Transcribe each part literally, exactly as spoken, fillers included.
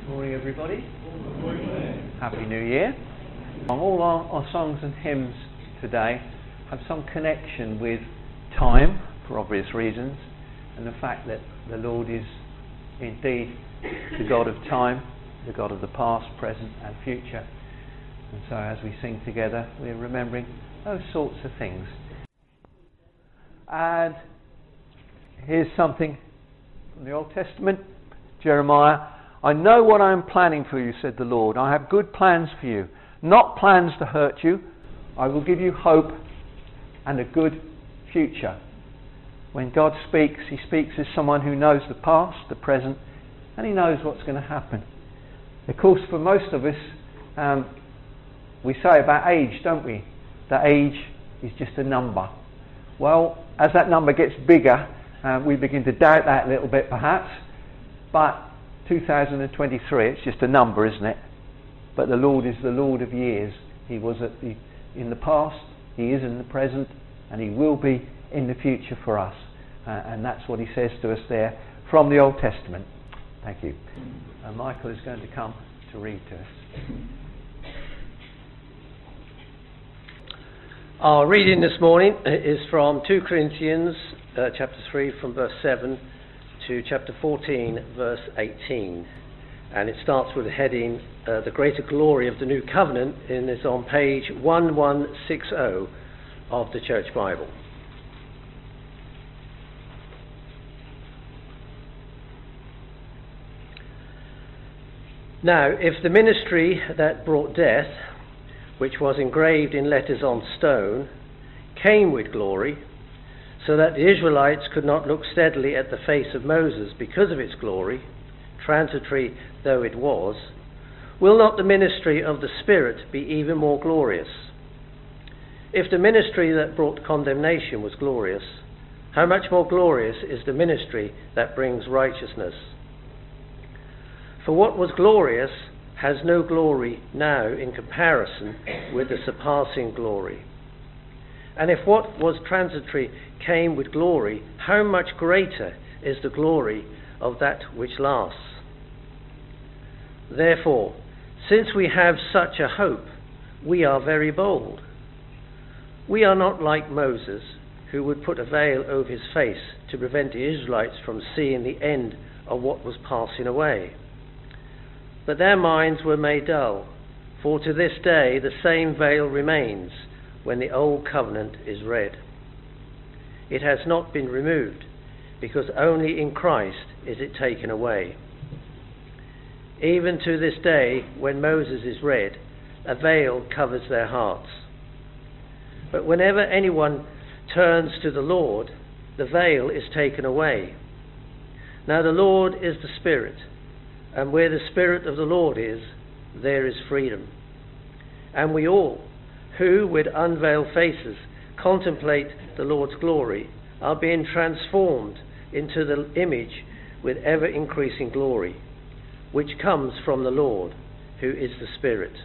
Morning, everybody. Morning. Happy New Year. All our, our songs and hymns today have some connection with time, for obvious reasons, and the fact that the Lord is indeed the God of time, the God of the past, present and future. And so as we sing together, we're remembering those sorts of things. And here's something from the Old Testament, Jeremiah. I know what I am planning for you, said the Lord. I have good plans for you, not plans to hurt you. I will give you hope and a good future. When God speaks, he speaks as someone who knows the past, the present, and he knows what's going to happen. Of course, for most of us, um, we say about age, don't we? That age is just a number. Well, as that number gets bigger, uh, we begin to doubt that a little bit perhaps. But two thousand twenty-three, it's just a number, isn't it? But the Lord is the Lord of years. He was at the, in the past, he is in the present, and he will be in the future for us. Uh, and that's what he says to us there from the Old Testament. Thank you. Uh, Michael is going to come to read to us. Our reading this morning is from two Corinthians uh, chapter three from verse seven to chapter fourteen verse eighteen, and it starts with the heading uh, the greater glory of the new covenant, and is on page eleven sixty of the Church Bible. Now, if the ministry that brought death, which was engraved in letters on stone, came with glory, so that the Israelites could not look steadily at the face of Moses because of its glory, transitory though it was, will not the ministry of the Spirit be even more glorious? If the ministry that brought condemnation was glorious, how much more glorious is the ministry that brings righteousness? For what was glorious has no glory now in comparison with the surpassing glory. And if what was transitory came with glory, how much greater is the glory of that which lasts? Therefore, since we have such a hope, we are very bold. We are not like Moses, who would put a veil over his face to prevent the Israelites from seeing the end of what was passing away. But their minds were made dull, for to this day the same veil remains when the old covenant is read. It has not been removed, because only in Christ is it taken away. Even to this day, when Moses is read, a veil covers their hearts. But whenever anyone turns to the Lord, the veil is taken away. Now the Lord is the Spirit, and where the Spirit of the Lord is, there is freedom. And we all, who with unveiled faces contemplate the Lord's glory, are being transformed into the image with ever-increasing glory, which comes from the Lord, who is the Spirit.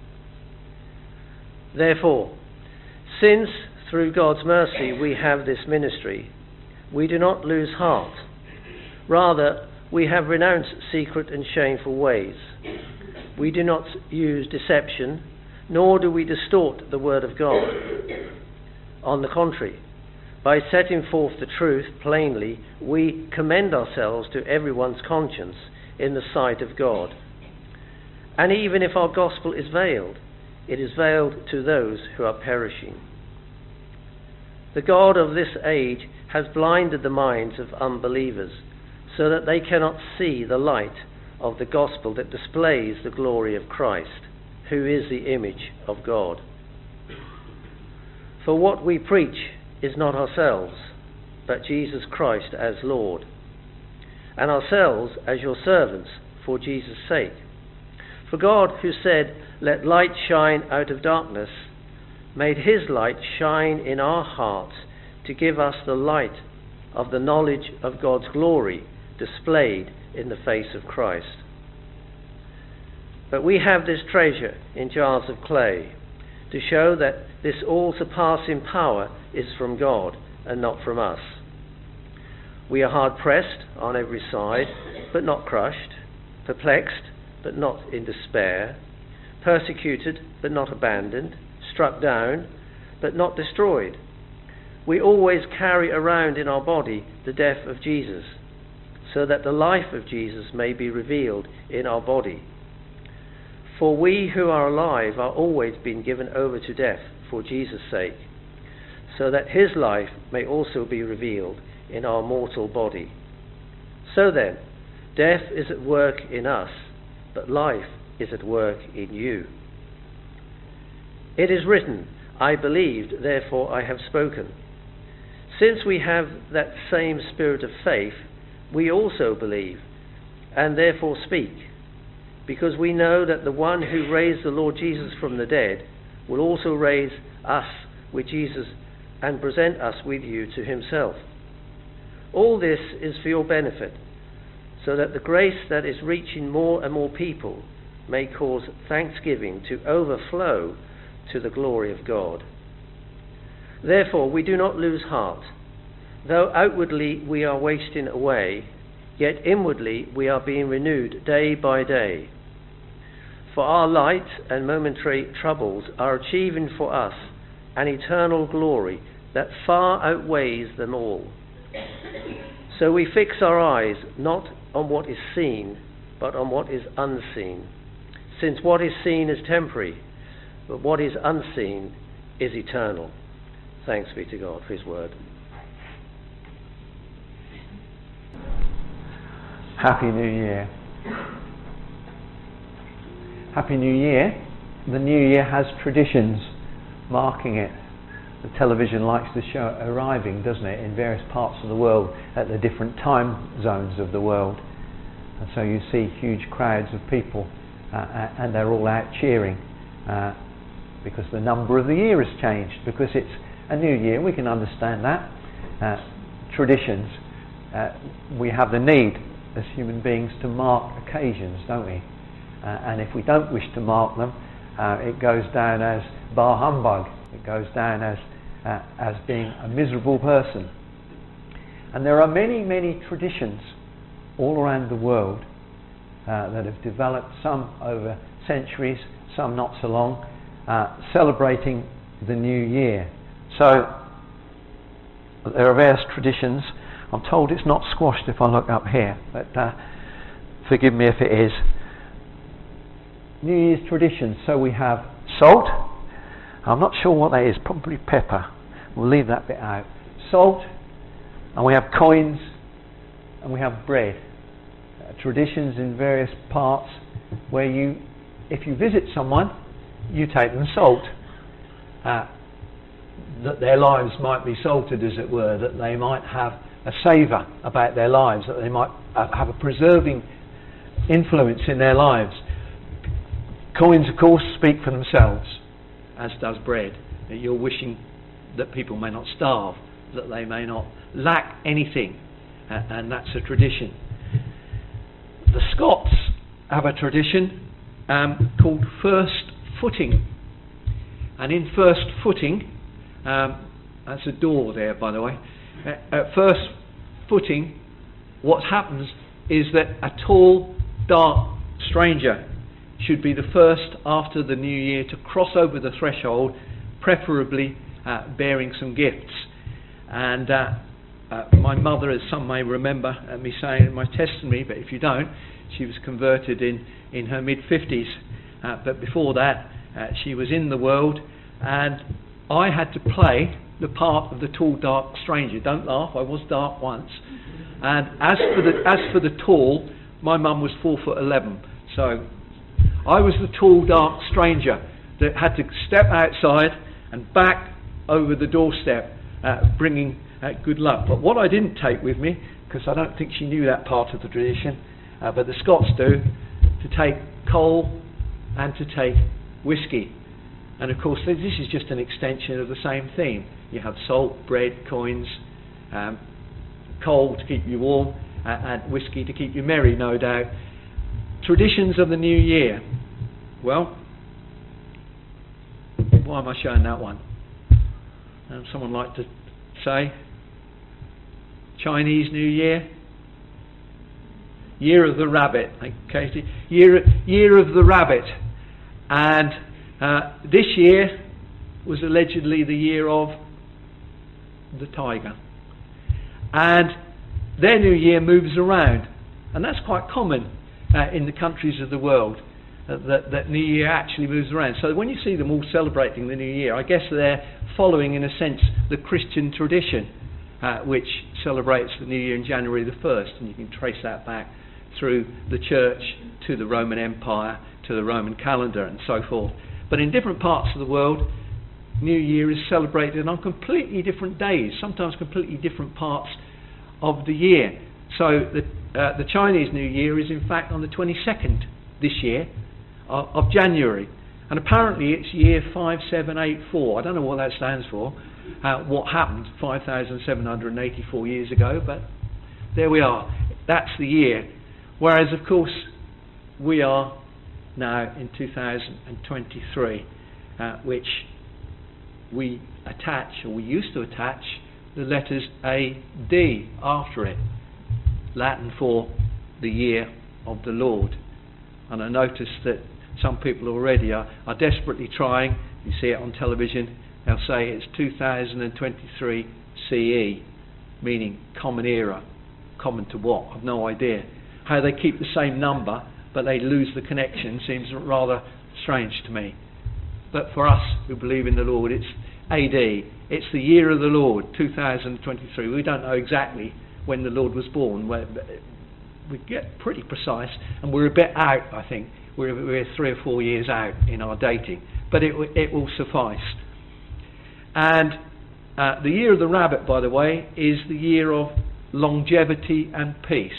Therefore, since through God's mercy we have this ministry, we do not lose heart. Rather, we have renounced secret and shameful ways. We do not use deception, nor do we distort the word of God. On the contrary, by setting forth the truth plainly, we commend ourselves to everyone's conscience in the sight of God. And even if our gospel is veiled, it is veiled to those who are perishing. The God of this age has blinded the minds of unbelievers, so that they cannot see the light of the gospel that displays the glory of Christ, who is the image of God. For what we preach is not ourselves, but Jesus Christ as Lord, and ourselves as your servants for Jesus' sake. For God, who said, "Let light shine out of darkness," made his light shine in our hearts to give us the light of the knowledge of God's glory displayed in the face of Christ. But we have this treasure in jars of clay, to show that this all-surpassing power is from God and not from us. We are hard pressed on every side, but not crushed, perplexed, but not in despair, persecuted, but not abandoned, struck down, but not destroyed. We always carry around in our body the death of Jesus, so that the life of Jesus may be revealed in our body. For we who are alive are always being given over to death for Jesus' sake, so that his life may also be revealed in our mortal body. So then, death is at work in us, but life is at work in you. It is written, I believed, therefore I have spoken. Since we have that same spirit of faith, we also believe, and therefore speak, because we know that the one who raised the Lord Jesus from the dead will also raise us with Jesus and present us with you to himself. All this is for your benefit, so that the grace that is reaching more and more people may cause thanksgiving to overflow to the glory of God. Therefore we do not lose heart. Though outwardly we are wasting away, yet inwardly we are being renewed day by day. For our light and momentary troubles are achieving for us an eternal glory that far outweighs them all. So we fix our eyes not on what is seen, but on what is unseen. Since what is seen is temporary, but what is unseen is eternal. Thanks be to God for his word. Happy New Year. Happy New Year. The New Year has traditions marking it. The television likes to show it arriving, doesn't it, in various parts of the world at the different time zones of the world. And so you see huge crowds of people uh, and they're all out cheering uh, because the number of the year has changed, because it's a new year. We can understand that. Uh, traditions. Uh, we have the need as human beings to mark occasions, don't we? Uh, and if we don't wish to mark them, uh, it goes down as bar humbug. It goes down as uh, as being a miserable person. And there are many, many traditions all around the world uh, that have developed, some over centuries, some not so long, uh, celebrating the new year. So there are various traditions. I'm told it's not squashed if I look up here, but uh, forgive me if it is. New Year's traditions. So we have salt. I'm not sure what that is. Probably pepper. We'll leave that bit out. Salt, and we have coins, and we have bread. Uh, traditions in various parts where you, if you visit someone, you take them salt. Uh, that their lives might be salted, as it were. That they might have a savour about their lives. That they might have a preserving influence in their lives. Coins, of course, speak for themselves, as does bread. That you're wishing that people may not starve, that they may not lack anything, uh, and that's a tradition. The Scots have a tradition um, called first footing, and in first footing, um, that's a door there, by the way. Uh, at first footing, what happens is that a tall, dark stranger should be the first after the new year to cross over the threshold, preferably uh, bearing some gifts. And uh, uh, my mother, as some may remember uh, me saying in my testimony, but if you don't, she was converted in, in her mid-fifties. Uh, but before that, uh, she was in the world, and I had to play the part of the tall, dark stranger. Don't laugh, I was dark once. And as for the, as for the tall, my mum was four foot eleven, so I was the tall, dark stranger that had to step outside and back over the doorstep, uh, bringing uh, good luck. But what I didn't take with me, because I don't think she knew that part of the tradition, uh, but the Scots do, to take coal and to take whiskey. And of course, this is just an extension of the same theme. You have salt, bread, coins, um, coal to keep you warm, uh, and whiskey to keep you merry, no doubt. Traditions of the new year. Well, why am I showing that one? Um, someone like to say Chinese New Year? Year of the Rabbit. Thank you, Katie. Year, year of the Rabbit. And uh, this year was allegedly the year of the tiger. And their new year moves around. And that's quite common uh, in the countries of the world, uh, that, that New Year actually moves around. So when you see them all celebrating the New Year, I guess they're following, in a sense, the Christian tradition, uh, which celebrates the New Year in January the first. And you can trace that back through the church to the Roman Empire, to the Roman calendar, and so forth. But in different parts of the world, New Year is celebrated on completely different days, sometimes completely different parts of the year. So the, uh, the Chinese New Year is in fact on the twenty-second this year of, of January. And apparently it's year five seven eight four. I don't know what that stands for, uh, what happened five thousand seven hundred eighty-four years ago, but there we are. That's the year. Whereas, of course, we are now in two thousand twenty-three, uh, which we attach, or we used to attach, the letters A D after it, Latin for the year of the Lord. And I notice that some people already are, are desperately trying. You see it on television, they'll say it's two thousand twenty-three C E, meaning common era. Common to what? I've no idea. How they keep the same number but they lose the connection seems rather strange to me. But for us who believe in the Lord, it's A D. It's the year of the Lord, two thousand twenty-three. We don't know exactly when the Lord was born. We get pretty precise, and we're a bit out, I think. We're, we're three or four years out in our dating. But it, it will suffice. And uh, the year of the rabbit, by the way, is the year of longevity and peace.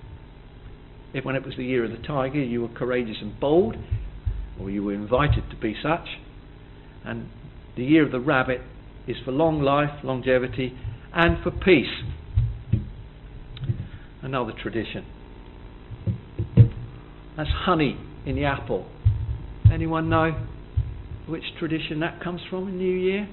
If when it was the year of the tiger, you were courageous and bold, or you were invited to be such. And the year of the rabbit is for long life, longevity, and for peace. Another tradition. That's honey in the apple. Anyone know which tradition that comes from in New Year?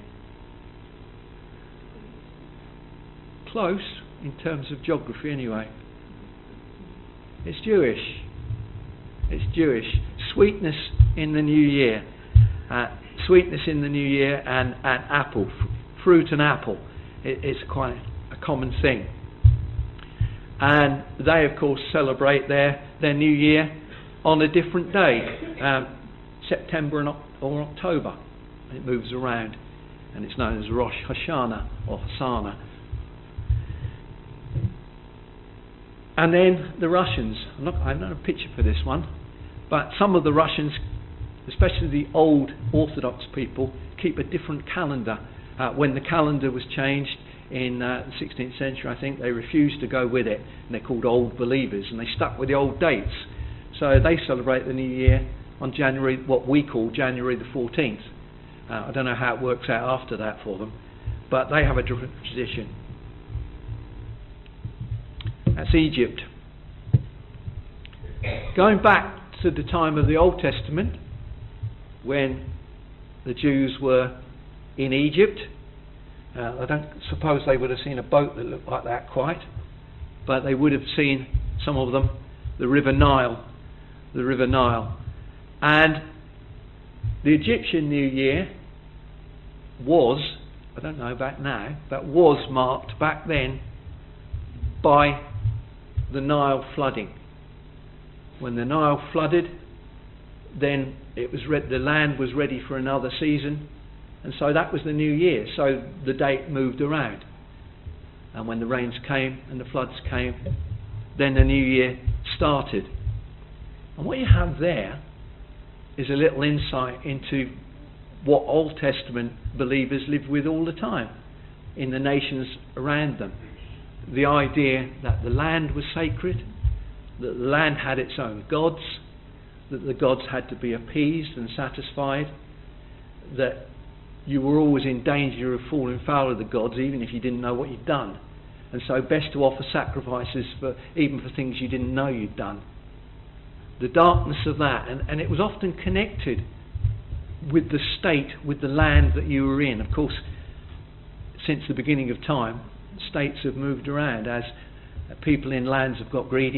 Close, in terms of geography anyway. It's Jewish. It's Jewish. Sweetness in the New Year. Uh, sweetness in the New Year and, and apple. F- fruit and apple. It, it's quite a common thing. And they, of course, celebrate their, their New Year on a different day. Um, September and, or October. And it moves around. And it's known as Rosh Hashanah or Hosanna. And then the Russians. I'm not, I have not a picture for this one, but some of the Russians, especially the old Orthodox people, keep a different calendar. Uh, when the calendar was changed in uh, the sixteenth century, I think, they refused to go with it, and they're called Old Believers, and they stuck with the old dates. So they celebrate the New Year on January, what we call January the fourteenth. Uh, I don't know how it works out after that for them, but they have a different tradition. That's Egypt. Going back to the time of the Old Testament, when the Jews were in Egypt, uh, I don't suppose they would have seen a boat that looked like that quite, but they would have seen, some of them, the River Nile. The River Nile. And the Egyptian New Year was, I don't know about now, but was marked back then by the Nile flooding. When the Nile flooded, then it was re- the land was ready for another season, and so that was the New Year. So the date moved around, and when the rains came and the floods came, then the New Year started. And what you have there is a little insight into what Old Testament believers lived with all the time in the nations around them. The idea that the land was sacred, that the land had its own gods, that the gods had to be appeased and satisfied, that you were always in danger of falling foul of the gods even if you didn't know what you'd done, and so best to offer sacrifices for even for things you didn't know you'd done. The darkness of that, and, and it was often connected with the state, with the land that you were in. Of course, since the beginning of time, states have moved around as people in lands have got greedy,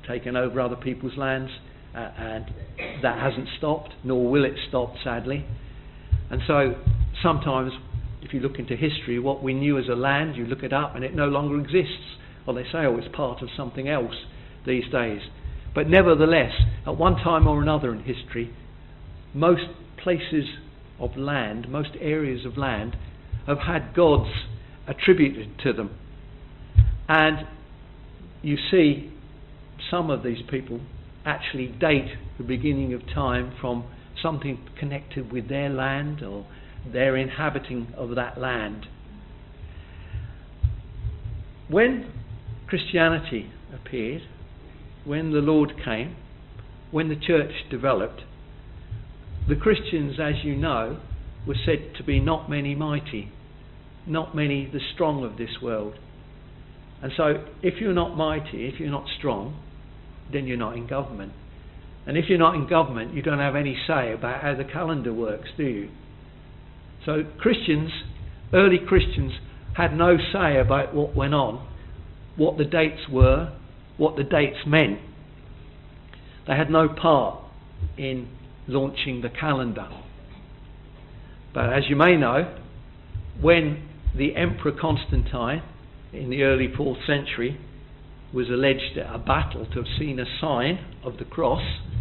taken over other people's lands, uh, and that hasn't stopped, nor will it stop, sadly. And so sometimes, if you look into history, what we knew as a land, you look it up and it no longer exists. Well, they say, oh, it's part of something else these days. But nevertheless, at one time or another in history, most places of land, most areas of land, have had gods attributed to them. And you see some of these people actually date the beginning of time from something connected with their land or their inhabiting of that land. When Christianity appeared, when the Lord came, when the church developed, the Christians, as you know, were said to be not many mighty, not many the strong of this world. And so if you're not mighty, if you're not strong, then you're not in government. And if you're not in government, you don't have any say about how the calendar works, do you? So Christians, early Christians, had no say about what went on, what the dates were, what the dates meant. They had no part in launching the calendar. But as you may know, when the Emperor Constantine, in the early fourth century, was alleged at a battle to have seen a sign of the cross,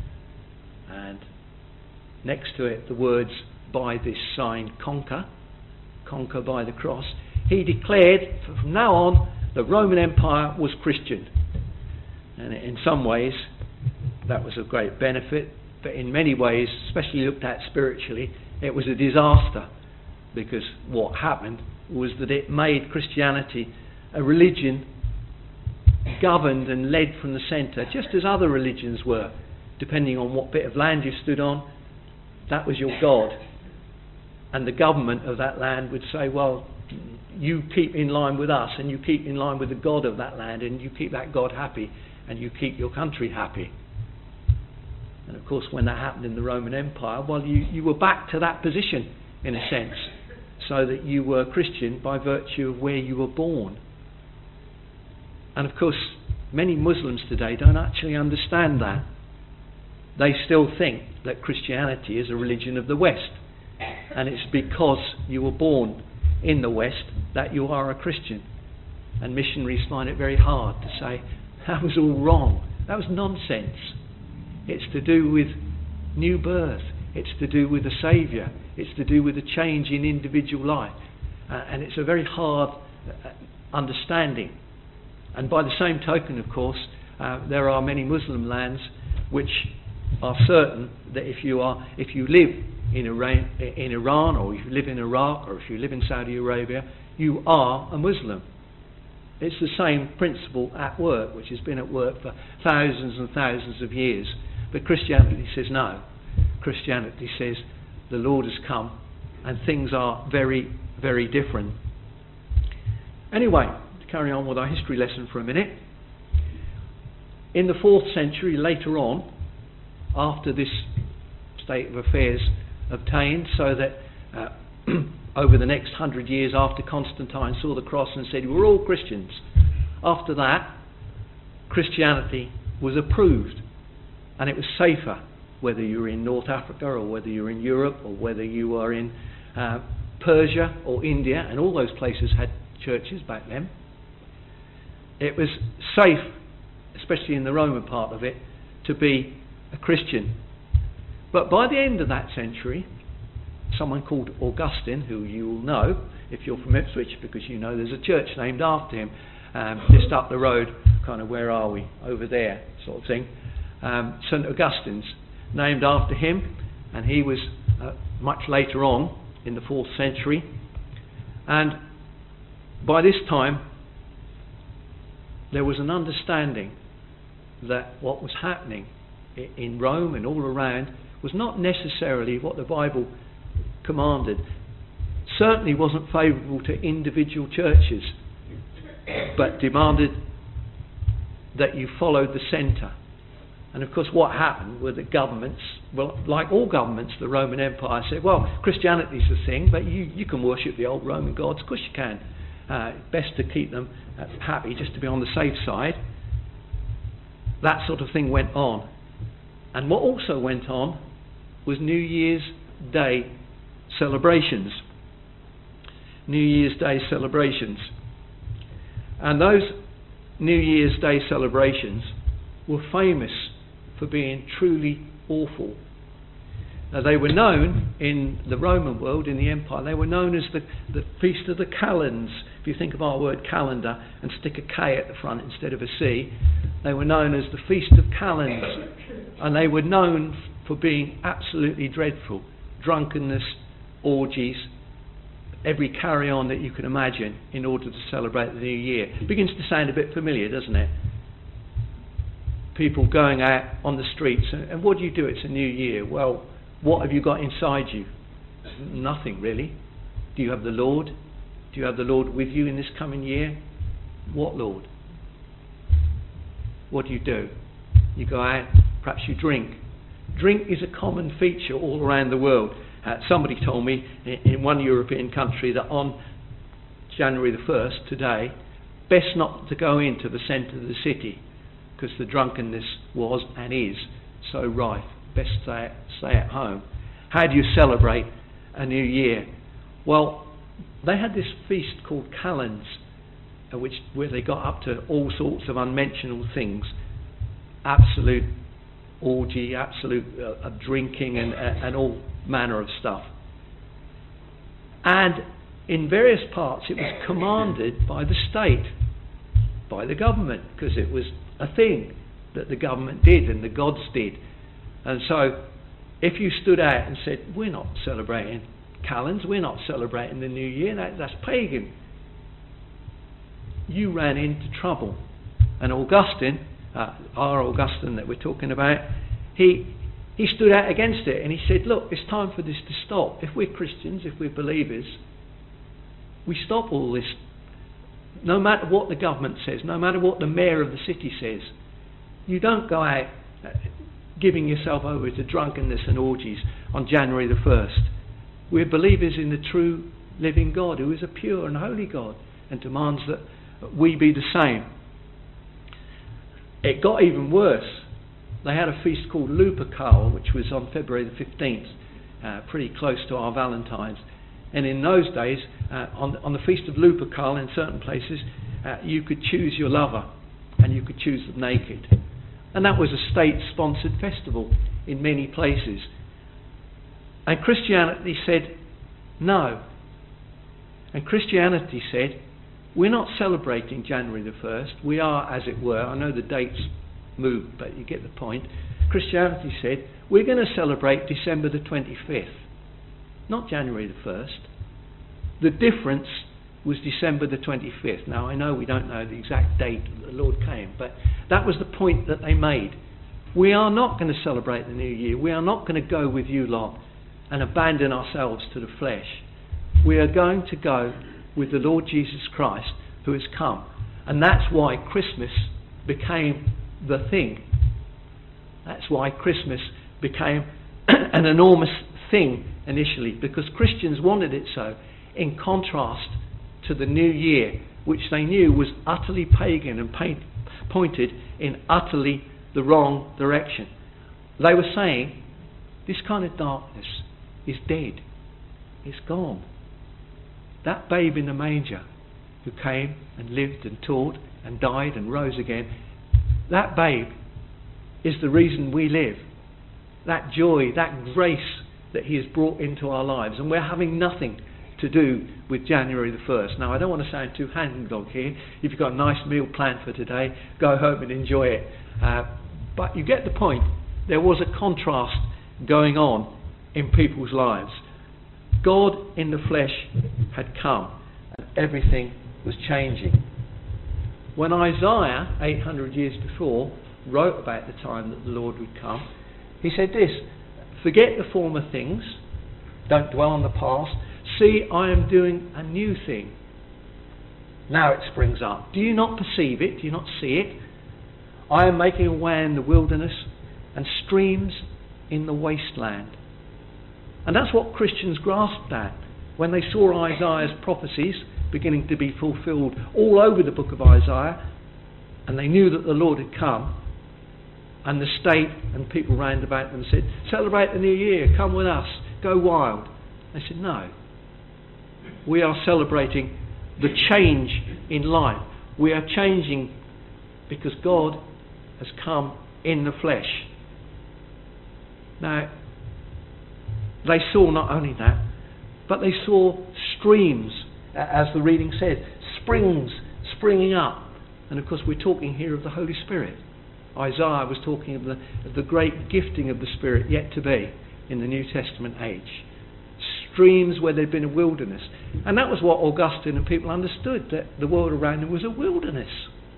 and next to it the words, by this sign conquer, conquer by the cross, he declared from now on the Roman Empire was Christian. And in some ways that was a great benefit, but in many ways, especially looked at spiritually, it was a disaster, because what happened was that it made Christianity a religion governed and led from the centre, just as other religions were. Depending on what bit of land you stood on, that was your God. And the government of that land would say, well, you keep in line with us, and you keep in line with the God of that land, and you keep that God happy, and you keep your country happy. And of course, when that happened in the Roman Empire, well, you, you were back to that position, in a sense, so that you were Christian by virtue of where you were born. And of course, many Muslims today don't actually understand that. They still think that Christianity is a religion of the West, and it's because you were born in the West that you are a Christian. And missionaries find it very hard to say, that was all wrong, that was nonsense. It's to do with new birth, it's to do with a Saviour, it's to do with a change in individual life. Uh, and it's a very hard uh, understanding. And by the same token, of course, uh, there are many Muslim lands which are certain that if you are, if you live in Iran, in Iran, or if you live in Iraq, or if you live in Saudi Arabia, you are a Muslim. It's the same principle at work, which has been at work for thousands and thousands of years. But Christianity says no. Christianity says the Lord has come, and things are very, very different. Anyway, to carry on with our history lesson for a minute. In the fourth century, later on, after this state of affairs obtained, so that uh, over the next hundred years after Constantine saw the cross and said, we're all Christians, after that, Christianity was approved, and it was safer, whether you were in North Africa or whether you were in Europe or whether you were in uh, Persia or India, and all those places had churches back then. It was safe, especially in the Roman part of it, to be a Christian. But by the end of that century, someone called Augustine, who you will know if you're from Ipswich, because you know there's a church named after him, um, just up the road, kind of where are we, over there sort of thing. Um, Saint Augustine's named after him, and he was uh, much later on in the fourth century. And by this time there was an understanding that what was happening in Rome and all around was not necessarily what the Bible commanded. Certainly wasn't favourable to individual churches, but demanded that you followed the centre. And of course what happened were the governments, well, like all governments, the Roman Empire said, well, Christianity's the thing, but you, you can worship the old Roman gods, of course you can. Uh, best to keep them uh, happy, just to be on the safe side. that sort of thing went on. And what also went on was New Year's Day celebrations. New Year's Day celebrations. And those New Year's Day celebrations were famous for being truly awful. Now, they were known in the Roman world, in the empire, they were known as the, the Feast of the Calends. If you think of our word calendar and stick a K at the front instead of a C, they were known as the Feast of Calends. And they were known for being absolutely dreadful. Drunkenness, orgies, every carry-on that you can imagine in order to celebrate the new year. It begins to sound a bit familiar, doesn't it? People going out on the streets, and, and what do you do? It's a new year. Well, what have you got inside you? Nothing, really. Do you have the Lord? Do you have the Lord with you in this coming year? What Lord? What do you do? You go out, perhaps you drink. Drink is a common feature all around the world. Uh, somebody told me in, in one European country that on January the first, today, best not to go into the centre of the city because the drunkenness was and is so rife. Best stay, stay at home. How do you celebrate a new year? Well, they had this feast called Calends, uh, which where they got up to all sorts of unmentionable things, absolute orgy, absolute uh, uh, drinking, and uh, and all manner of stuff. And in various parts, it was commanded by the state, by the government, because it was a thing that the government did and the gods did. And so, if you stood out and said, we're not celebrating Calends, we're not celebrating the new year, that, that's pagan, you ran into trouble. And Augustine, uh, our Augustine that we're talking about, he he stood out against it and he said, look, it's time for this to stop. If we're Christians, if we're believers, we stop all this. No matter what the government says, no matter what the mayor of the city says, you don't go out uh, giving yourself over to drunkenness and orgies on January the first. We're believers in the true living God, who is a pure and holy God, and demands that we be the same. It got even worse. They had a feast called Lupercal, which was on February the fifteenth, uh, pretty close to our Valentine's. And in those days, uh, on, on the Feast of Lupercal, in certain places, uh, you could choose your lover, and you could choose them naked. And that was a state-sponsored festival in many places. And Christianity said, no. And Christianity said, we're not celebrating January the first. We are, as it were, I know the dates move, but you get the point. Christianity said, we're going to celebrate December the twenty-fifth, not January the first. The difference was December the twenty-fifth. Now, I know we don't know the exact date that the Lord came, but that was the point that they made. We are not going to celebrate the new year. We are not going to go with you lot and abandon ourselves to the flesh. We are going to go with the Lord Jesus Christ, who has come. And that's why Christmas became the thing. That's why Christmas became an enormous thing initially, because Christians wanted it so, in contrast to the new year, which they knew was utterly pagan and paint, pointed in utterly the wrong direction. They were saying, this kind of darkness is dead. It's gone. That babe in the manger who came and lived and taught and died and rose again, that babe is the reason we live. That joy, that grace that he has brought into our lives. And we're having nothing to do with January the first. Now, I don't want to sound too hangdog here. If you've got a nice meal planned for today, go home and enjoy it. Uh, but you get the point. There was a contrast going on in people's lives. God in the flesh had come and everything was changing. When Isaiah, eight hundred years before, wrote about the time that the Lord would come, he said this, forget the former things, don't dwell on the past, see, I am doing a new thing. Now it springs up. Do you not perceive it? Do you not see it? I am making a way in the wilderness and streams in the wasteland. And that's what Christians grasped at when they saw Isaiah's prophecies beginning to be fulfilled all over the book of Isaiah, and they knew that the Lord had come. And the state and people round about them said, celebrate the new year, come with us, go wild. They said, no. We are celebrating the change in life. We are changing because God has come in the flesh. Now, they saw not only that, but they saw streams, as the reading said, springs springing up. And of course we're talking here of the Holy Spirit. Isaiah was talking of the, of the great gifting of the Spirit yet to be in the New Testament age. Streams where there'd been a wilderness. And that was what Augustine and people understood, that the world around them was a wilderness.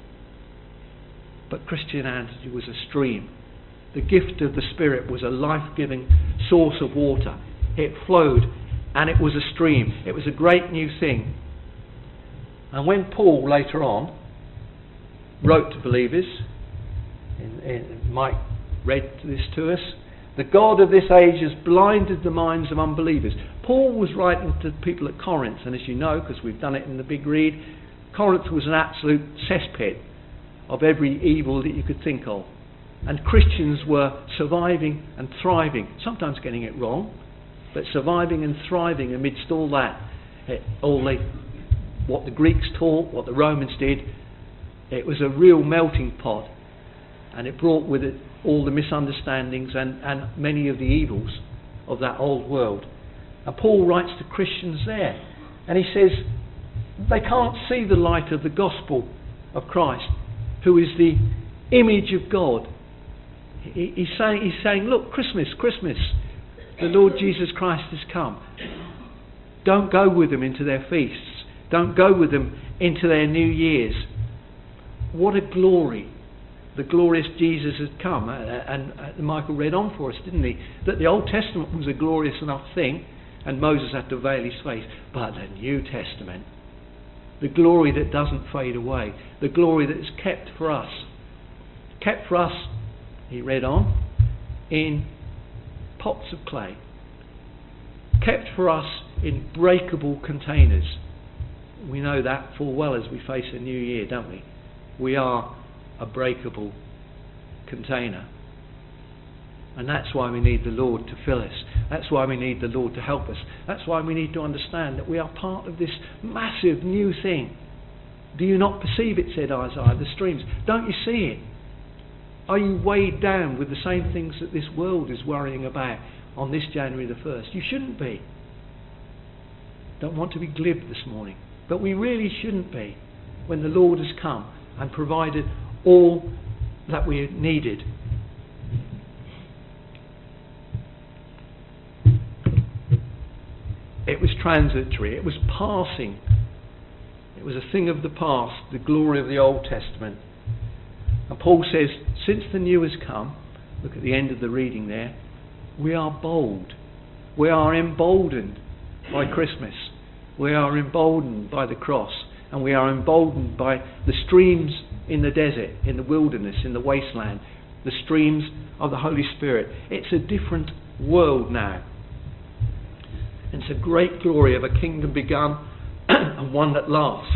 But Christianity was a stream. The gift of the Spirit was a life-giving source of water. It flowed and it was a stream. It was a great new thing. And when Paul later on wrote to believers, in, in, Mike read this to us, the God of this age has blinded the minds of unbelievers. Paul was writing to people at Corinth, and as you know, because we've done it in the big read, Corinth was an absolute cesspit of every evil that you could think of. And Christians were surviving and thriving, sometimes getting it wrong, but surviving and thriving amidst all that. It, all the, what the Greeks taught, what the Romans did, it was a real melting pot. And it brought with it all the misunderstandings and, and many of the evils of that old world. And Paul writes to Christians there, and he says they can't see the light of the gospel of Christ, who is the image of God. He, he's saying, he's saying, look, Christmas, Christmas, the Lord Jesus Christ has come. Don't go with them into their feasts. Don't go with them into their New Years. What a glory. The glorious Jesus has come. And, and Michael read on for us, didn't he? That the Old Testament was a glorious enough thing, and Moses had to veil his face. But the New Testament, the glory that doesn't fade away, the glory that is kept for us, kept for us, he read on, in pots of clay, kept for us in breakable containers. We know that full well as we face a new year, don't we? We are a breakable container. And that's why we need the Lord to fill us. That's why we need the Lord to help us. That's why we need to understand that we are part of this massive new thing. Do you not perceive it, said Isaiah, the streams? Don't you see it? Are you weighed down with the same things that this world is worrying about on this January the first? You shouldn't be. Don't want to be glib this morning, but we really shouldn't be when the Lord has come and provided all that we needed. It was transitory, it was passing, it was a thing of the past, the glory of the Old Testament. And Paul says, since the new has come, look at the end of the reading there, we are bold, we are emboldened by Christmas, we are emboldened by the cross, and we are emboldened by the streams in the desert, in the wilderness, in the wasteland, the streams of the Holy Spirit. It's a different world now. It's a great glory of a kingdom begun and one that lasts.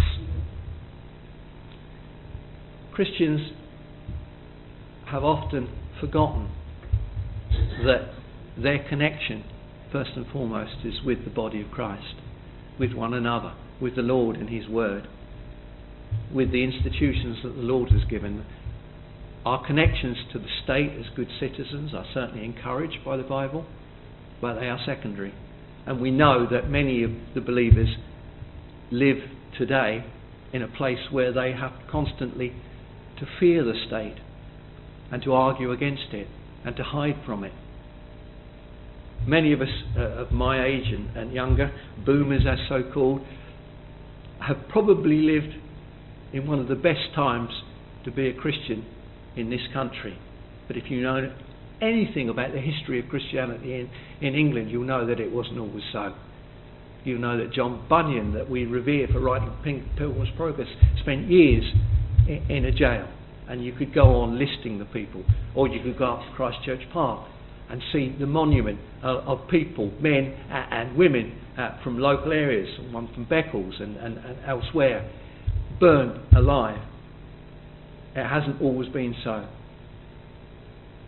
Christians have often forgotten that their connection, first and foremost, is with the body of Christ, with one another, with the Lord and His Word, with the institutions that the Lord has given. Our connections to the state as good citizens are certainly encouraged by the Bible, but they are secondary. And we know that many of the believers live today in a place where they have constantly to fear the state and to argue against it and to hide from it. Many of us uh, of my age and, and younger, boomers as so called, have probably lived in one of the best times to be a Christian in this country. But if you know anything about the history of Christianity in, in England, you'll know that it wasn't always so. You'll know that John Bunyan, that we revere for writing Pilgrim's Progress, spent years in, in a jail. And you could go on listing the people, or you could go up to Christchurch Park and see the monument uh, of people, men uh, and women uh, from local areas, one from Beccles and, and, and elsewhere, burned alive. It hasn't always been so.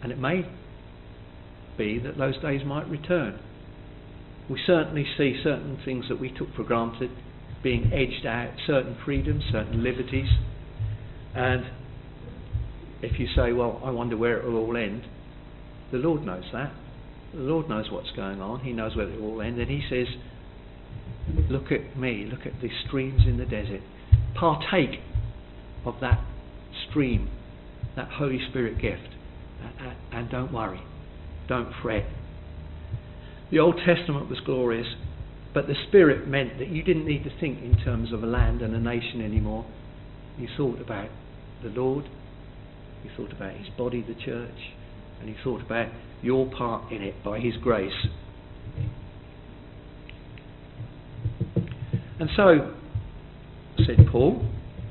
And it may be that those days might return. We certainly see certain things that we took for granted being edged out, certain freedoms, certain liberties. And if you say, well, I wonder where it will all end, the Lord knows that. The Lord knows what's going on. He knows where it will all end. And he says, look at me, look at the streams in the desert. Partake of that stream, that Holy Spirit gift. And, and don't worry. Don't fret. The Old Testament was glorious, but the Spirit meant that you didn't need to think in terms of a land and a nation anymore. You thought about the Lord, you thought about his body, the church, and you thought about your part in it by his grace. And so, said Paul,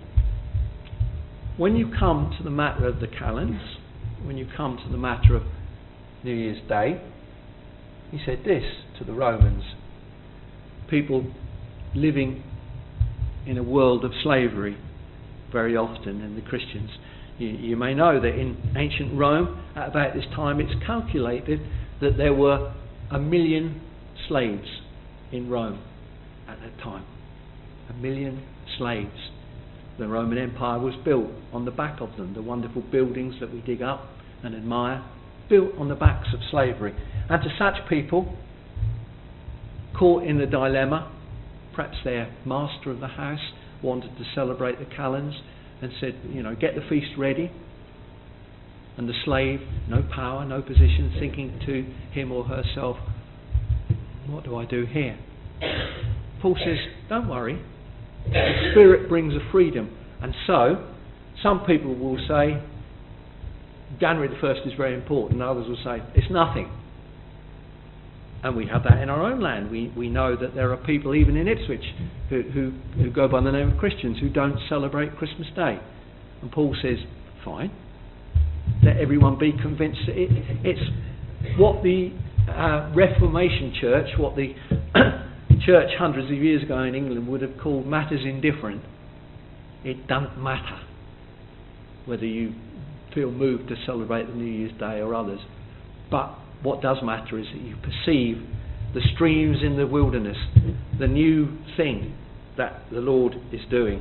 when you come to the matter of the calends, when you come to the matter of New Year's Day, he said this to the Romans, people living in a world of slavery very often, and the Christians. You, you may know that in ancient Rome, at about this time, it's calculated that there were a million slaves in Rome at that time. A million slaves. The Roman Empire was built on the back of them. The wonderful buildings that we dig up and admire, built on the backs of slavery. And to such people, caught in the dilemma, perhaps their master of the house wanted to celebrate the calends and said, you know, get the feast ready. And the slave, no power, no position, thinking to him or herself, what do I do here? Paul says, don't worry. The Spirit brings a freedom. And so, some people will say, January the first is very important. And others will say, it's nothing. And we have that in our own land. We we know that there are people, even in Ipswich, who, who, who go by the name of Christians, who don't celebrate Christmas Day. And Paul says, fine. Let everyone be convinced that it, it's what the uh, Reformation Church, what the church hundreds of years ago in England would have called matters indifferent. It doesn't matter whether you feel moved to celebrate the New Year's Day or others. But what does matter is that you perceive the streams in the wilderness, the new thing that the Lord is doing.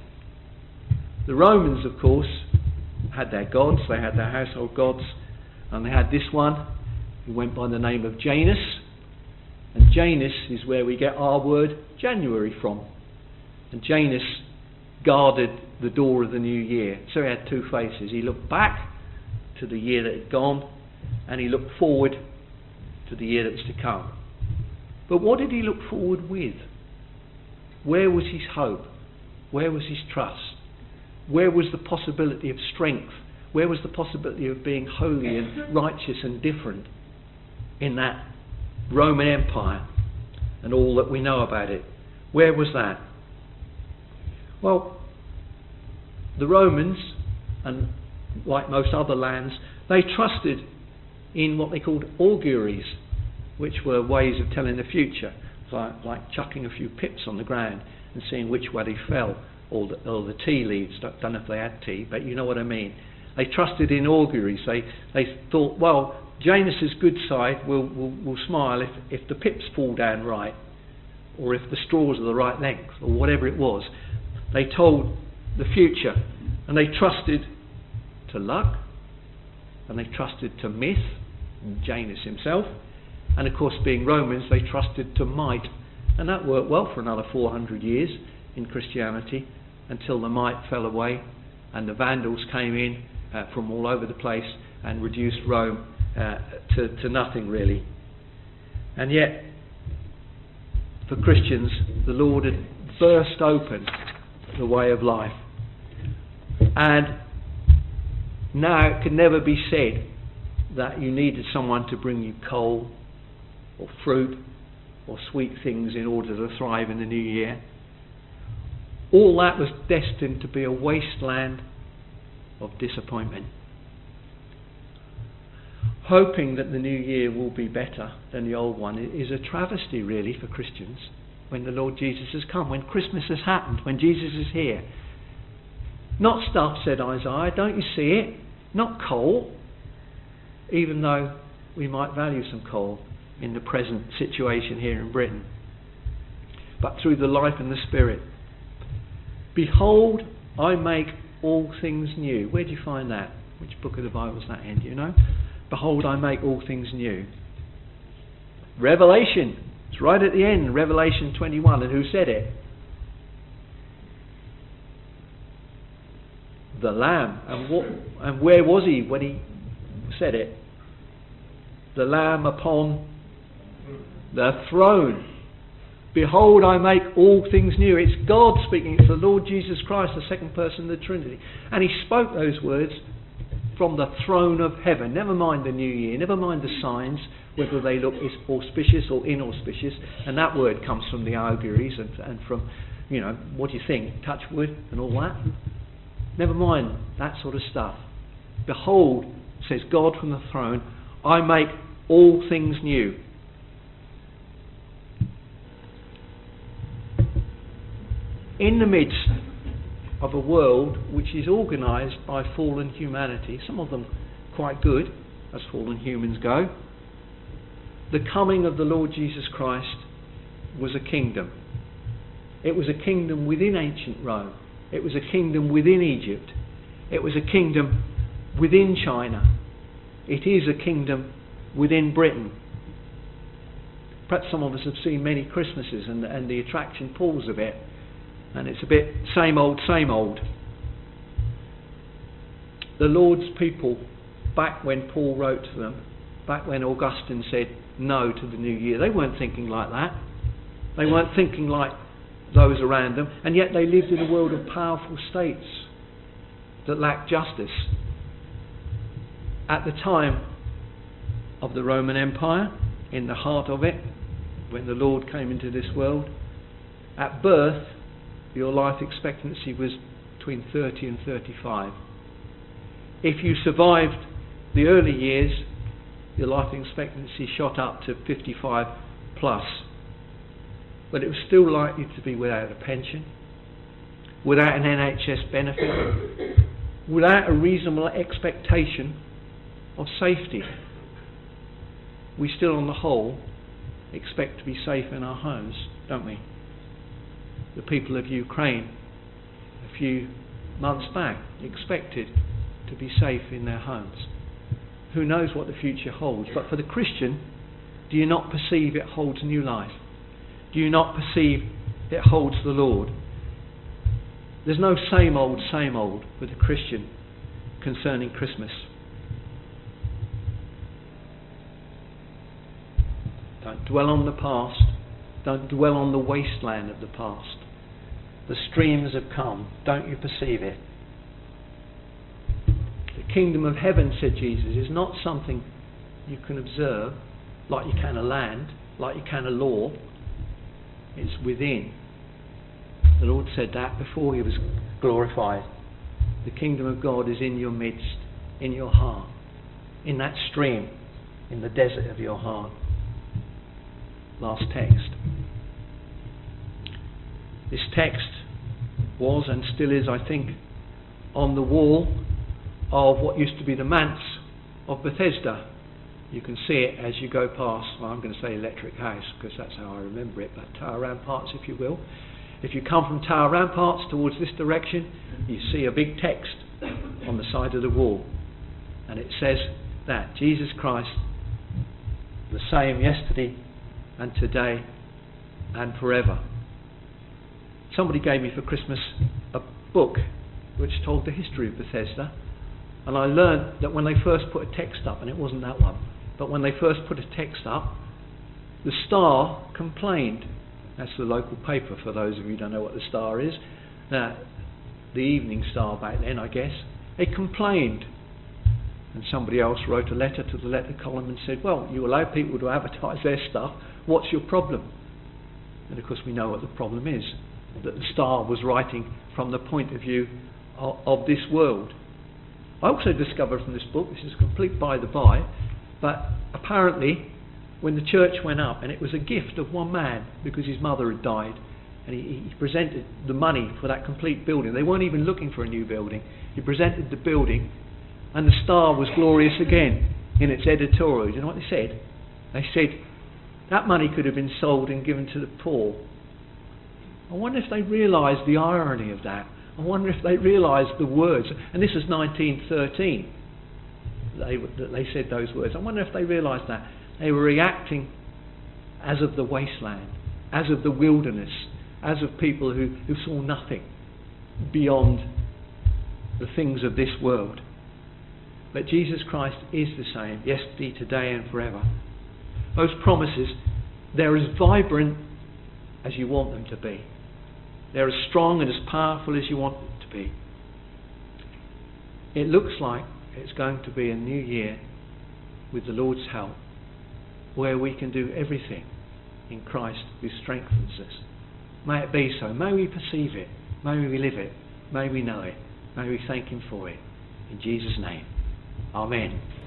The Romans, of course, had their gods, they had their household gods, and they had this one who went by the name of Janus. And Janus is where we get our word January from. And Janus guarded the door of the new year. So he had two faces. He looked back to the year that had gone, and he looked forward to the year that was to come. But what did he look forward with? Where was his hope? Where was his trust? Where was the possibility of strength? Where was the possibility of being holy and righteous and different in that Roman Empire and all that we know about it? Where was that? Well, the Romans, and like most other lands, they trusted in what they called auguries, which were ways of telling the future, like, like chucking a few pips on the ground and seeing which way they fell, or the, or the tea leaves. Don't, don't know if they had tea, but you know what I mean. They trusted in auguries. They they thought, well, Janus's good side will, will, will smile if, if the pips fall down right, or if the straws are the right length, or whatever it was. They told the future, and they trusted to luck, and they trusted to myth, Janus himself, and of course, being Romans, they trusted to might, and that worked well for another four hundred years in Christianity, until the might fell away and the Vandals came in uh, from all over the place and reduced Rome uh, to, to nothing really. And yet, for Christians, the Lord had burst open the way of life, and now it can never be said that you needed someone to bring you coal or fruit or sweet things in order to thrive in the new year. All that was destined to be a wasteland of disappointment. Hoping that the new year will be better than the old one is a travesty really for Christians when the Lord Jesus has come, when Christmas has happened, when Jesus is here. Not stuff, said Isaiah, don't you see it? Not coal. even though we might value some coal in the present situation here in Britain, but through the life and the Spirit. Behold, I make all things new. Where do you find that? Which book of the Bible is that in? Do you know? Behold, I make all things new. Revelation. It's right at the end, Revelation twenty-one. And who said it? The Lamb. And what? And where was he when he said it? The Lamb upon the throne. Behold, I make all things new. It's God speaking. It's the Lord Jesus Christ, the second person of the Trinity. And he spoke those words from the throne of heaven. Never mind the new year. Never mind the signs, whether they look auspicious or inauspicious. And that word comes from the auguries and, and from, you know, what do you think? Touch wood and all that. Never mind that sort of stuff. Behold, says God from the throne, I make all things new. In the midst of a world which is organised by fallen humanity, some of them quite good, as fallen humans go, the coming of the Lord Jesus Christ was a kingdom. It was a kingdom within ancient Rome. It was a kingdom within Egypt. It was a kingdom within China. It is a kingdom within Britain. Perhaps some of us have seen many Christmases and, and the attraction pulls a bit. And it's a bit same old, same old. The Lord's people, back when Paul wrote to them, back when Augustine said no to the new year, they weren't thinking like that. They weren't thinking like those around them, and yet they lived in a world of powerful states that lacked justice. At the time of the Roman Empire, in the heart of it, when the Lord came into this world, at birth, your life expectancy was between thirty and thirty-five. If you survived the early years, your life expectancy shot up to fifty-five plus. But it was still likely to be without a pension, without an N H S benefit, without a reasonable expectation of safety. We still, on the whole, expect to be safe in our homes, don't we? The people of Ukraine a few months back expected to be safe in their homes. Who knows what the future holds? But for the Christian, do you not perceive it holds new life? Do you not perceive it holds the Lord? There's no same old, same old with the Christian concerning Christmas. Don't dwell on the past. Don't dwell on the wasteland of the past. The streams have come. Don't you perceive it? The kingdom of heaven, said Jesus, is not something you can observe like you can a land, like you can a law. It's within. The Lord said that before he was glorified. The kingdom of God is in your midst, in your heart, in that stream, in the desert of your heart. Last text. This text was and still is, I think, on the wall of what used to be the manse of Bethesda. You can see it as you go past, well, I'm going to say Electric House because that's how I remember it, but Tower Ramparts, if you will. If you come from Tower Ramparts towards this direction, you see a big text on the side of the wall. And it says that Jesus Christ, the same yesterday and today and forever. Somebody gave me for Christmas a book which told the history of Bethesda, and I learned that when they first put a text up, and it wasn't that one, but when they first put a text up, the Star complained. That's the local paper, for those of you who don't know what the Star is. Now, the Evening Star back then, I guess. It complained. And somebody else wrote a letter to the letter column and said, well, you allow people to advertise their stuff, what's your problem? And of course we know what the problem is. That the Star was writing from the point of view of, of this world. I also discovered from this book, this is complete by the by, but apparently when the church went up, and it was a gift of one man because his mother had died, and he, he presented the money for that complete building. They weren't even looking for a new building. He presented the building, and the Star was glorious again. in its editorial. Do you know what they said? They said that money could have been sold and given to the poor. I wonder if they realised the irony of that. I wonder if they realised the words. And this was nineteen thirteen. They, they said those words. I wonder if they realised that. They were reacting as of the wasteland, as of the wilderness, as of people who, who saw nothing beyond the things of this world. But Jesus Christ is the same, yesterday, today and forever. Those promises, they're as vibrant as you want them to be. They're as strong and as powerful as you want them to be. It looks like it's going to be a new year with the Lord's help, where we can do everything in Christ who strengthens us. May it be so. May we perceive it. May we live it. May we know it. May we thank Him for it. In Jesus' name. Amen.